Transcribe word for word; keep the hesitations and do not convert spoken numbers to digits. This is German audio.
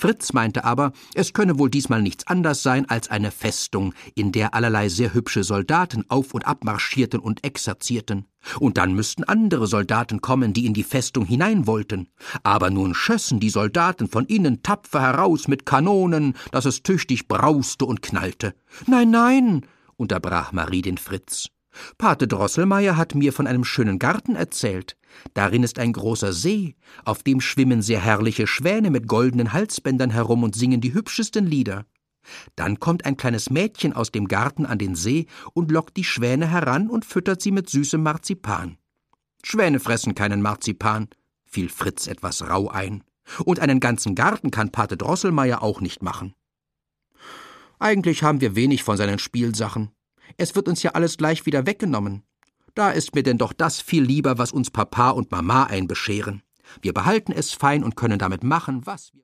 Fritz meinte aber, es könne wohl diesmal nichts anders sein als eine Festung, in der allerlei sehr hübsche Soldaten auf und ab marschierten und exerzierten. Und dann müssten andere Soldaten kommen, die in die Festung hinein wollten. Aber nun schössen die Soldaten von innen tapfer heraus mit Kanonen, dass es tüchtig brauste und knallte. »Nein, nein«, unterbrach Marie den Fritz. »Pate Drosselmeier hat mir von einem schönen Garten erzählt. Darin ist ein großer See, auf dem schwimmen sehr herrliche Schwäne mit goldenen Halsbändern herum und singen die hübschesten Lieder. Dann kommt ein kleines Mädchen aus dem Garten an den See und lockt die Schwäne heran und füttert sie mit süßem Marzipan.« »Schwäne fressen keinen Marzipan«, fiel Fritz etwas rauh ein. »Und einen ganzen Garten kann Pate Drosselmeier auch nicht machen.« »Eigentlich haben wir wenig von seinen Spielsachen. Es wird uns ja alles gleich wieder weggenommen. Da ist mir denn doch das viel lieber, was uns Papa und Mama einbescheren. Wir behalten es fein und können damit machen, was wir